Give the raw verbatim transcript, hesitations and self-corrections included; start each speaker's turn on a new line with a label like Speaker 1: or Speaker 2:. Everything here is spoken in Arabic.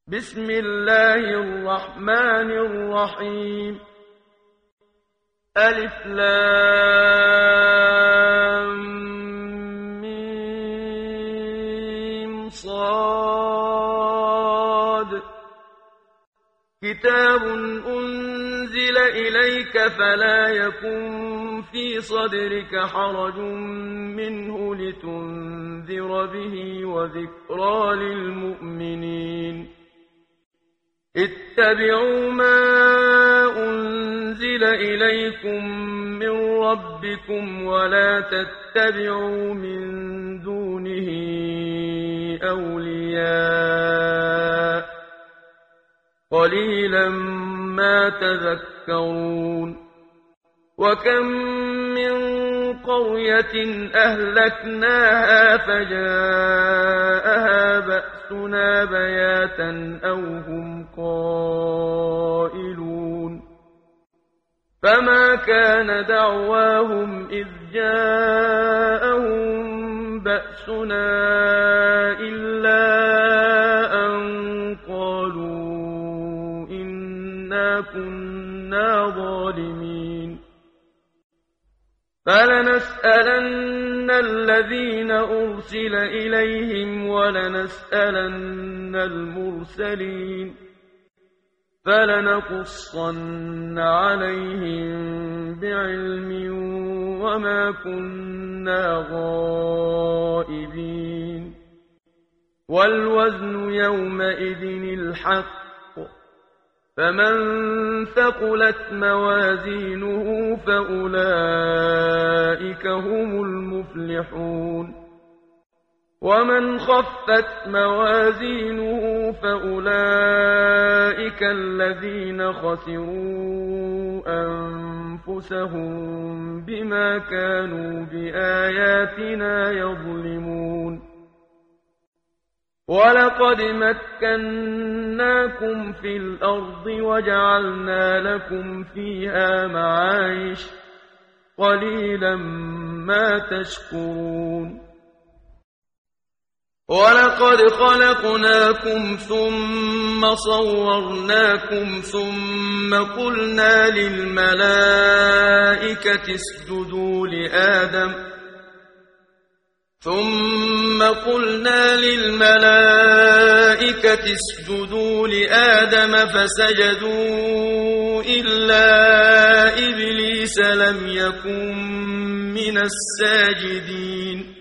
Speaker 1: بسم الله الرحمن الرحيم. ألف لام ميم صاد. كتاب أنزل إليك فلا يكن في صدرك حرج منه لتنذر به وذكرى للمؤمنين. اتبعوا ما أنزل إليكم من ربكم ولا تتبعوا من دونه أولياء قليلا ما تذكرون. وكم من قرية أهلكناها فجاءها بأسنا بياتا أو هم قائلون. فما كان دعواهم إذ جاءهم بأسنا إلا أن قالوا إنا كنا ظالمين. فلنسألن الذين أرسل إليهم ولنسألن المرسلين. فلنقصن عليهم بعلم وما كنا غائبين. والوزن يومئذ الحق. فمن ثقلت موازينه فأولئك هم المفلحون. ومن خفت موازينه فأولئك الذين خسروا أنفسهم بما كانوا بآياتنا يظلمون. ولقد مكناكم في الأرض وجعلنا لكم فيها معايش قليلا ما تشكرون. ولقد خلقناكم ثم صورناكم ثم قلنا للملائكة اسجدوا لآدم ثم قلنا للملائكة اسجدوا لآدم فسجدوا إلا إبليس لم يكن من الساجدين.